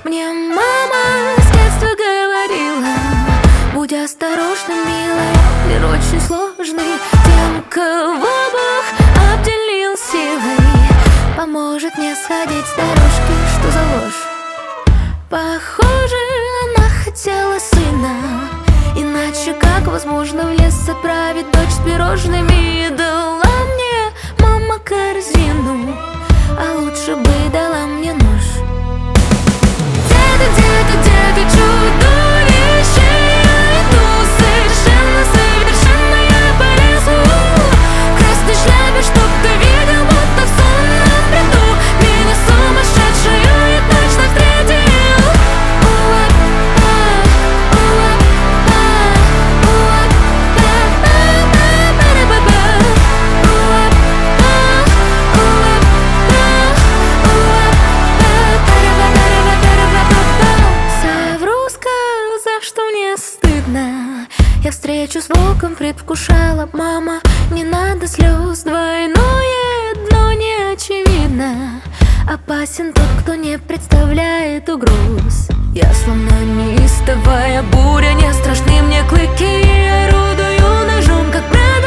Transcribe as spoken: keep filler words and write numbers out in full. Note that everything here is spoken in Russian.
Мне мама с детства говорила: будь осторожна, милая, мир очень сложный. Тем, кого Бог обделил силой, поможет не сходить с дорожки. Что за ложь? Похоже, она хотела сына, иначе как возможно в лес отправить дочь с пирожными? Дала мне мама корзину, а лучше бы дала мне нож. Где-то, где-то, где-то чудовище, я иду совершенно, совершенно я по лесу. В красной шляпе, чтоб ты видел, будто в сонном бреду. Меня сумасшедшую и точно встретил. Я встречу с волком предвкушала. Мама, не надо слез, двойное дно не очевидно. Опасен тот, кто не представляет угроз. Я словно неистовая буря, не страшны мне клыки. Орудую ножом, как брат.